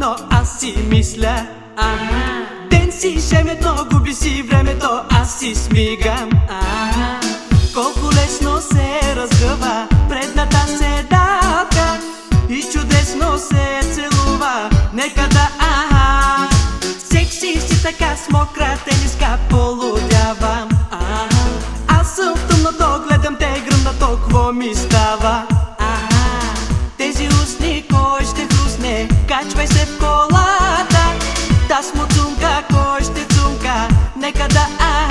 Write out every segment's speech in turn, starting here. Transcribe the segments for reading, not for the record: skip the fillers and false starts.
но аз си мисля. Ден си жемето, губи си времето, аз си смигам. Колко лесно се разгъва предната седалка и чудесно се целува. Нека да секси си така с мокра тениска полудявам. Аз съм в тъмното, гледам те гръмнато, кво ми става? Тези устни кой ще хрусне? Качвай се в колата, та смуцунка кой ще цунка? Нека да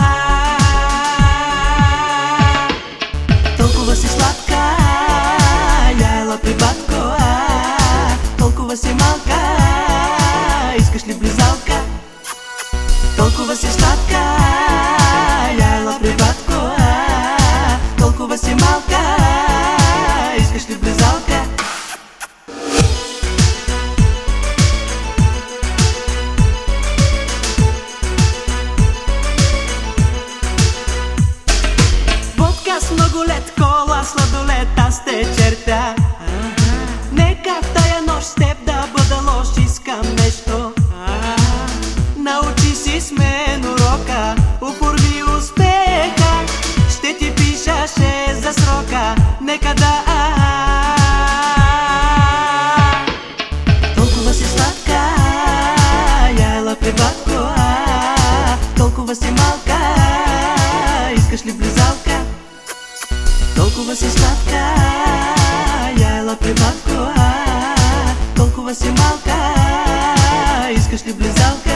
толкова си сладка, яйла при батко, толкова си малка, искаш ли близалка? Толкова си сладка, яйла при батко, толкова си малка, искаш ли близалка? Водка с много лед, кола, сладолед, аз те черта. Нека в тая нощ с теб да бъда лош, искам нещо. Научи си с мен урока, оформи успеха, ще ти пиша 6 за срока. Нека да толкова си сладка, яйла при батко, толкова си малка, искаш ли близалка? Толкова си сладка, яйла при батко, толкова си малка, искаш ли близалка?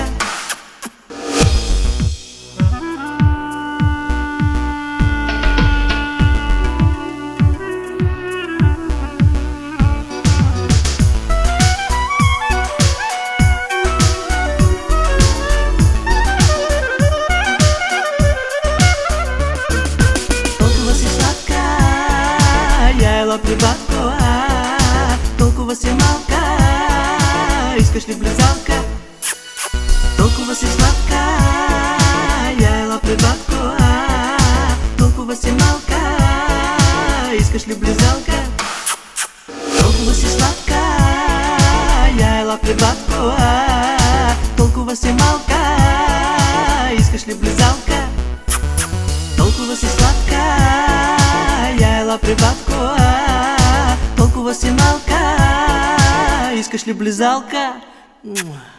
При батко, толкова си малка, искаш ли близалка? Толкова си сладка, яйла при батко, толкова си малка, искаш ли близалка? Толкова си сладка, яйла при батко, толкова си малка, искаш ли близалка? Толкова си сладка, яйла при батко, толкова си малка, искаш ли близалка?